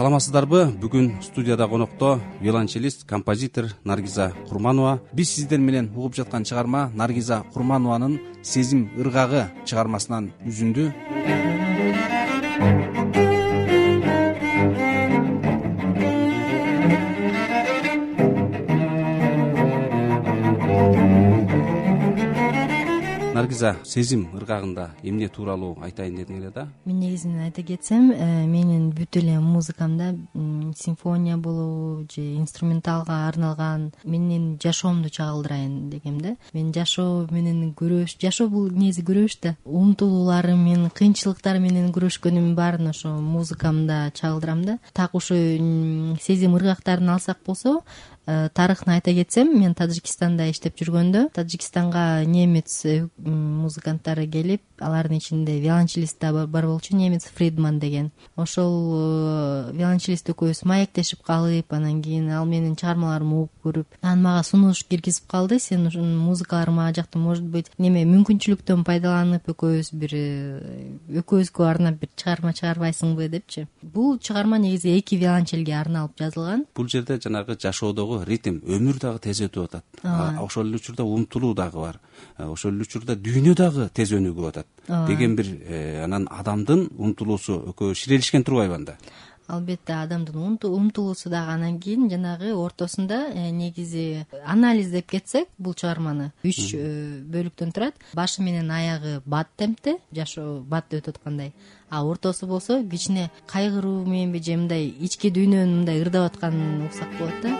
Саламатсыздарбы? Бүгүн студияда конокто виолончелист, композитор Наргиза Курманова. Биз сиздер менен угуп жаткан чыгарма Наргиза Курманованын «Сезим ыргагы» чыгармасынан үзүндү. Наргиза, сезим ыргагында эмне тууралуу айтайын дедиң эле да? Мен негизинен айта кетсем, менин бүт эле музыкамда симфония болобу же инструменталга арналган менин жашоомду чагылдырайын дегем да. Мен жашоо менен жашоо бул негизи күрөш да. Умтулууларым менен, кыйынчылыктар менен күрөшкөнүм баарын ошо музыкамда чагылдырам да. Так ошо сезим ыргактарын алсак болсо, тарыхын айта кетсем, мен Тажикстанда иштеп жүргөндө, Тажикстанга немец музыканттары келип, алардын ичинде виолончелист да бар болчу, немец Фридман деген. Ошол виолончелист экөөбүз маектешип калып, анан кийин ал менин чыгармаларымды угуп көрүп, анан мага сунуш киргизип калды. Сен ушунун музыкаларың ага жакта, может быть, мүмкүнчүлүктөн пайдаланып экөөбүзгө арнап бир чыгарма чыгарбайсыңбы депчи. Бул чыгарма негизи 2 виолончелге арналып жазылган. Бул жерде жанагы жашоодогу ритм, өмүр дагы тез өтүп атат. Ошол эле учурда умтулуу дагы бар. Ошол эле учурда дүйнө дагы тез өнүгүп атат деген бир анан адамдын умтулуусу экөө ширелишкен турбайбы анда? Албетте, адамдын умтулуусу дагы. Анан кийин жанагы ортосунда негизи анализдеп кетсек, бул чыгарманы 3 бөлүктөн турат. Башы менен аягы бат темпте, жашоо батта өтүп аткандай. А ортосу болсо кичине кайгыруу мененби же мындай ички дүйнөнү мындай ырдап аткан уксак болот да.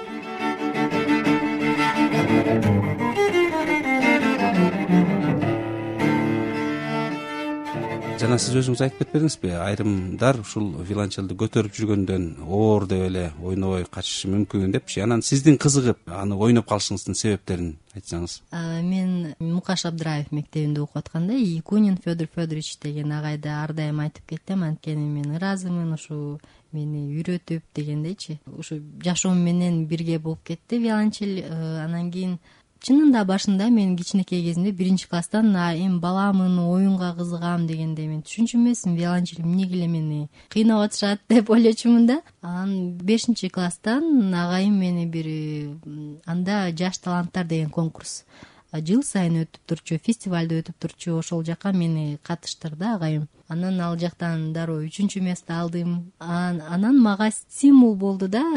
Жана сиз өзүңүз айтып кетпедиңизби, айрымдар ушул виолончелди көтөрүп жүргөндөн оор деп эле ойнобой качышы мүмкүн депчи. Анан сиздин кызыгып аны ойноп калышыңыздын себептерин айтсаңыз. Мен Мукаш Абдраев мектебинде окуп атканда Якунин Федор Федорович деген агайды ар дайым айтып кеттим, анткени мен ыраазымын ушу мени үйрөтүп дегендейчи. Ушу жашоом менен бирге болуп кетти виолончель. Анан кийин чынында башында мен кичинекей кезимде 1-класстан эми баламын, оюнга кызыгам дегенде мен түшүнчү эмесмин, виолончель эмнеге эле мени кыйнап атышат деп ойлочумун да. Анан 5-класстан агайым мени анда жаш таланттар деген конкурс жыл сайын өтүп турчу, фестивалда өтүп турчу, ошол жака мени катыштырды агайым. Анан ал жактан дароо 3 место алдым. Анан мага стимул болду да,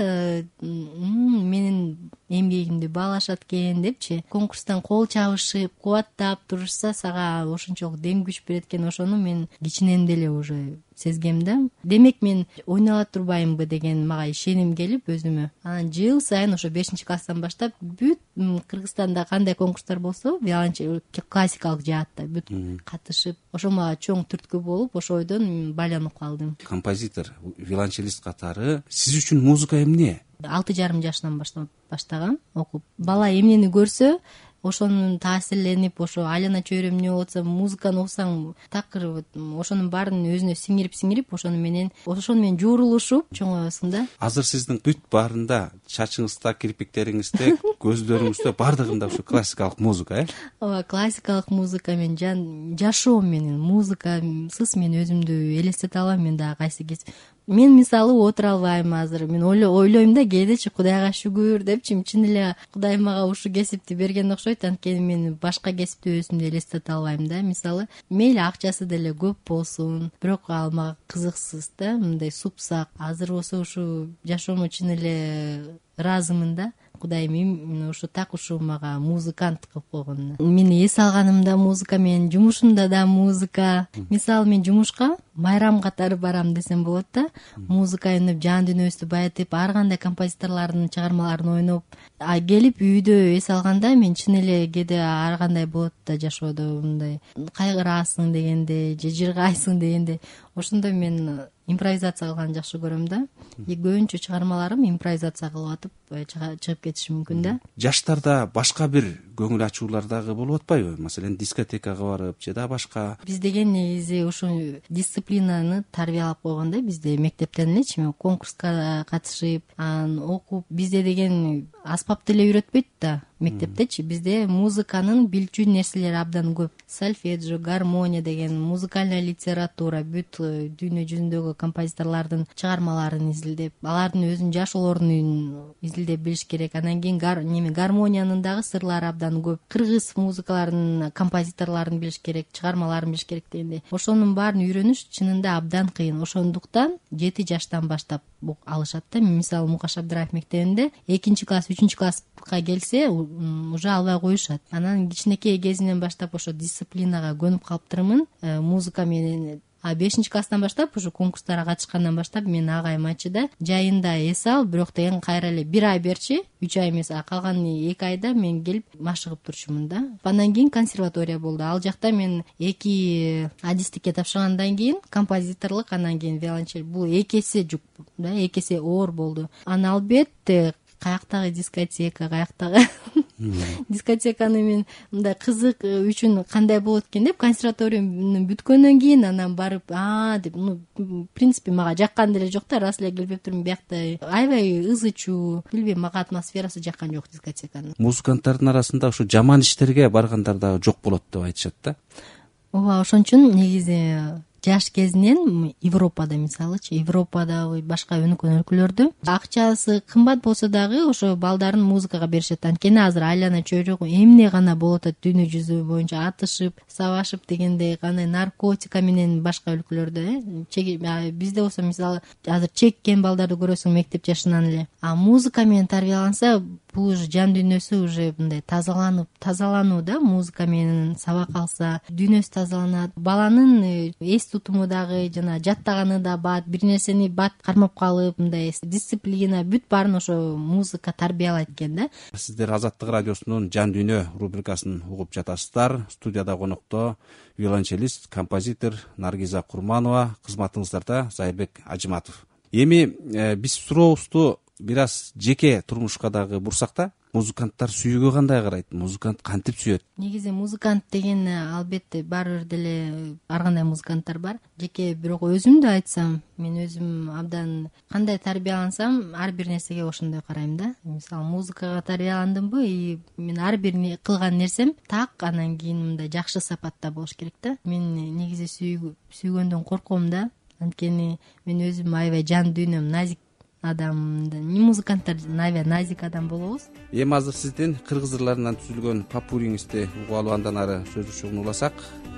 менин эмгегимди баалашат экен депчи. Конкурстан кол чабышып, кубаттап турушса, сага ошончолук дем күч берет экен. Ошону мен кичинен деле уже сезгем да. Демек мен ойноп ала турбаймынбы деген мага ишеним келип өзүмө. Анан жыл сайын ошо 5-класстан баштап бүт Кыргызстанда кандай конкурстар болсо, виолончель классикалык жаатта бүт катышып, ошо мага чоң түрткү болуп, ошо ойдон байланып калдым. Композитор, виолончелист катары сиз үчүн музыка эмне? 6,5 жашынан баштагам окуп. Бала эмнени көрсө, ошонун таасирленип, ошо айлана чөйрөм эмне болуп атса, музыканы окусаң такыр ошонун баарын өзүнө сиңирип, ошону менен жуурулушуп чоңоесуң да. Азыр сиздин бүт баарында, чачыңызда, кирпиктериңизде, көздөрүңүздө бардыгында ушу классикалык музыка, Ооба, классикалык музыка менен жашоом менен музыкасыз мен өзүмдү элестете албайм. Мен дагы кайсы кез мен мисалы отура албайм азыр. Мен ойлойм да, кээдечи Кудайга шүгүр депчи, чын эле Кудай мага ушул кесипти берген окшойт, анткени мен башка кесипти өзүмдү элестете албайм да. Мисалы, мейли акчасы деле көп болсун, бирок ал мага кызыксыз да, мындай супсак. Азыр болсо ушу жашоомо чын эле ыраазымын да. Кудайым ушу так ушу мага музыкант кылып койгонуна. Мени эс алганымда музыка, менин жумушумда да музыка. Мисалы, мен жумушка майрам катары барам десем болот да. Музыка өнөп, жан дүйнөбүздү байытып, ар кандай композиторлордун чыгармаларын ойноп, келип үйдө эс алганда мен чын эле кээде ар кандай болот да жашоодо, мындай кайгырасың дегенде же жыргайсың дегенде. Ошондо мен импровизация кылганды жакшы көрөм да. Көбүнчө чыгармаларым импровизация кылып атып чыгып кетиши мүмкүн да. Жаштарда башка бир көңүл ачуулар дагы болуп атпайбы? Маселен, дискотекага барып же да башка. Биз деген негизи ушу дисциплинаны тарбиялап койгон да. Бизде мектептен элечи конкурска катышып, окуп, бизде деген аспап деле үйрөтпөйт да. мектептечи бизде музыканын билчү нерселери абдан көп. Сольфеджио, гармония деген, музыкальная литература, бүт дүйнө жүзүндөгү композиторлордун чыгармаларын изилдеп, алардын өзүнүн жашоолорун изилдеп билиш керек. Анан кийин гармониянын дагы сырлары абдан көп. Кыргыз музыкаларынын композиторлорун билиш керек, чыгармаларын билиш керек дегендей. Ошонун баарын үйрөнүш чынында абдан кыйын. Ошондуктан 7 жаштан баштап алышат да. Мисалы Мукаш Абдыраев мектебинде 2-класс, 3-класска келсе уже албай коюшат. Анан кичинекей кезинен баштап ошо дисциплинага көнүп калыптырмын. Музыка менен 5-класстан баштап ушу конкурстарга катышкандан баштап мен агайым айтчы да, жайында эс ал, бирок деген кайра эле 1 ай берчи, 3 ай эмес, калган 2 айда мен келип машыгып турчумун да. Андан кийин консерватория болду. Ал жакта мен 2 адистикке тапшыргандан кийин композиторлук, анан кийин виолончель, бул 2 эсе жүк да, 2 эсе оор болду. Анан албетте каяктагы дискотека, каяктагы дискотеканы мен мындай кызык үчүн кандай болот экен деп консерваторияны бүткөндөн кийин анан барып деп, в принципе мага жаккан деле жок да, раз эле келип турмун биякта, аябай ызы чуу, билбейм, мага атмосферасы жаккан жок дискотеканын. Музыканттардын арасында ушу жаман иштерге баргандар дагы жок болот деп айтышат да. Ооба, ошон үчүн негизи жаш кезинен Европада, мисалычы, Европада башка өнүккөн өлкөлөрдө акчасы кымбат болсо дагы ошо балдарын музыкага беришет. Анткени азыр айлана чөйрөгү эмне гана болуп атат дүйнө жүзү боюнча, атышып, сабашып дегендей, кандай наркотика менен башка өлкөлөрдө. Бизде болсо мисалы азыр чеккен балдарды көрөсүң мектеп жашынан эле. Музыка менен тарбияланса, бул уже жан дүйнөсү уже мындай тазалануу да, музыка менен сабак алса дүйнөсү тазаланат. Баланын эс тутуму дагы, жана жаттаганы да бат, бир нерсени бат кармап калып, мындай дисциплина, бүт баарын ошо музыка тарбиялайт экен да. Сиздер Азаттык радиосунун Жан дүйнө рубрикасын угуп жатасыздар. Студияда конокто виолончелист, композитор Наргиза Курманова, кызматыңыздарда Зайырбек Ажыматов. Эми биз сурообузду бир аз жеке турмушка дагы бурсак да, музыканттар сүйүүгө кандай карайт? Музыкант кантип сүйөт? Негизи музыкант деген албетте бар бир деле ар кандай музыканттар бар. Жеке бирок өзүмдү айтсам, мен өзүм абдан кандай тарбиялансам, ар бир нерсеге ошондой карайм да. Мисалы музыкага тарбияландымбы, и мен ар бир кылган нерсем так, анан кийин мындай жакшы сапатта болуш керек да. Мен негизи сүйгөндөн корком да. Анткени мен өзүм аябай жан дүйнөм назик адам, музыканттар аябай назик адам болобуз. Эми азыр сиздин кыргыз ырларынан түзүлгөн попуриңизди угуп алып андан ары сөзүбүздү уласак.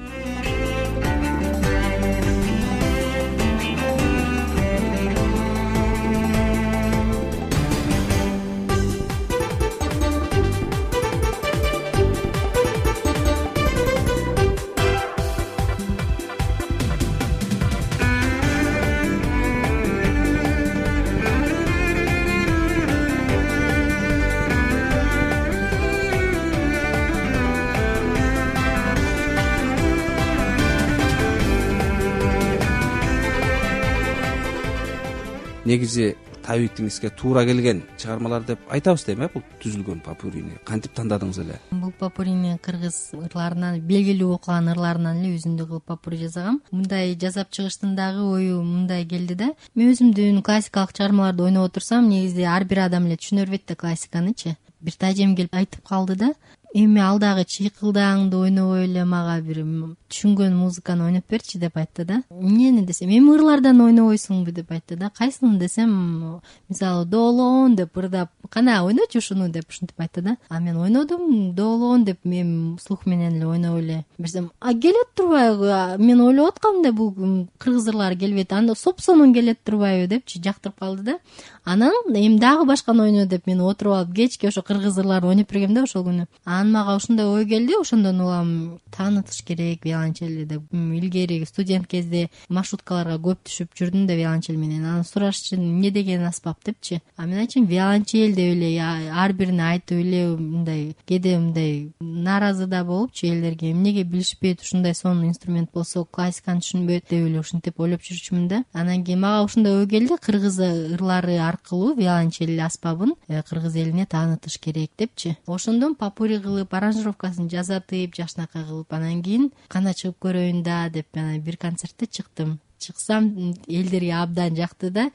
Негизи табитиңизге туура келген чыгармалар деп айтабыз дейм, бул түзүлгөн попурини кантип тандадыңыз эле? Бул попурини кыргыз ырларынан, белгилүү окуган ырларынан эле өзүмдү кылып попури жасагам. Мындай жасап чыгыштын дагы ою мындай келди да. Мен өзүмдүн классикалык чыгармаларды ойноп отурсам, негизи ар бир адам эле түшүнө бербейт да классиканычы. Бир тажем келип айтып калды да, эми ал дагы чыйкылдааңды ойнобой эле мага бир түшүнгөн музыканы ойноп берчи деп айтты да. Эмнени десем, эми ырлардан ойнобойсуңбу деп айтты да. Кайсысын десем, мисалы доолоон деп ырдап, кана ойночу ушуну деп ушинтип айтты да. Мен ойнодум доолоон деп, мен слух менен эле ойноп эле берсем, келет турбайбы? Мен ойлоп аткам да, бул кыргыз ырлары келбейт, анда сопсонун келет турбайбы депчи, жактырып калды да. Анан эми дагы башканы ойно деп мен отуруп алып кечке ошо кыргыз ырларын ойноп бергем да ошол күнү. Анан мага ушундай ой келди, ошондон улам таанытыш керек виолончелди деп. Илгери студент кезде маршруткаларга көп түшүп жүрдүм да виолончель менен. Анан сурашчы, эмне деген аспап депчи. Мен айтчым, виолончель деп эле, ар бирине айтып эле мындай кээде мындай нааразы да болупчу элдерге, эмнеге билишпейт, ушундай сонун инструмент болсо классиканы түшүнбөйт деп эле ушинтип ойлоп жүрчүмүн да. Анан кийин мага ушундай ой келди, кыргыз ырлары аркылуу виолончель аспабын кыргыз элине таанытыш керек депчи. Ошондон попури кылып, аранжировкасын жасатып, жакшынакай кылып, анан кийин кана чыгып көрөйүн да деп, анан бир концертте чыксам элдерге абдан жакты да.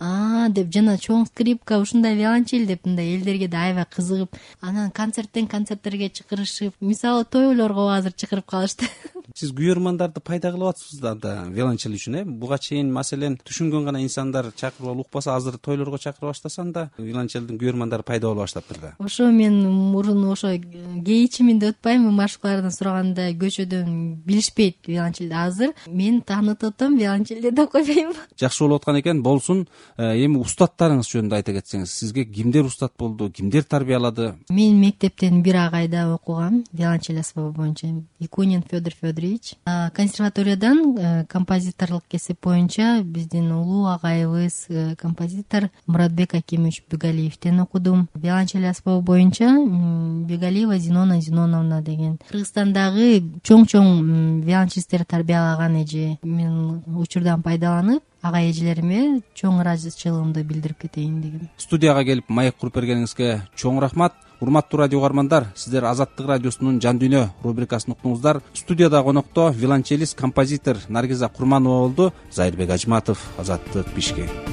деп жана чоң скрипка, ушундай виолончель деп мындай элдерге да аябай кызыгып, анан концерттен концерттерге чакырышып, мисалы тойлорго азыр чакырып калышты. Сиз күйөрмандарды пайда кылып атасыз да виолончель үчүн, буга чейин маселен түшүнгөн гана инсандар чакырып алып укпаса, азыр тойлорго чакырып баштасаң да виолончелдин күйөрмандары пайда боло баштаптыр да. Ошо мен мурун ошо кейичиминде өтпөйм, башкалардан сураганда көчөдөн билишпейт виолончелди. Азыр мен таанытып атам, виолончелди деп койбойм. Жакшы болуп аткан экен. Болсун, эми устаттарыңыз жөнүндө айта кетсеңиз, сизге кимдер устат болду, кимдер тарбиялады? Мен мектептен бир агайда окугам, виолончель асбабы боюнча, Якунин Федор Федорович. Консерваториядан композиторлук кесип боюнча биздин улуу агайыбыз композитор Муратбек Акимович Бегалиевден окудум. Виолончель асбабы боюнча Бегалиева Зинона Зиноновна деген Кыргызстандагы чоң виолончелисттер тарбиялаган эже. Мен учурдан пайдаланып агай эжелериме чоң ыраазычылыгымды билдирип кетейин дегем. Студияга келип маек куруп бергениңизге чоң рахмат. Урматтуу радио угармандар, сиздер Азаттык радиосунун Жан дүйнө рубрикасын уктуңуздар. Студияда конокто виолончелист, композитор Наргиза Курманова болду. Зайырбек Ажматов, Азаттык, Бишкек.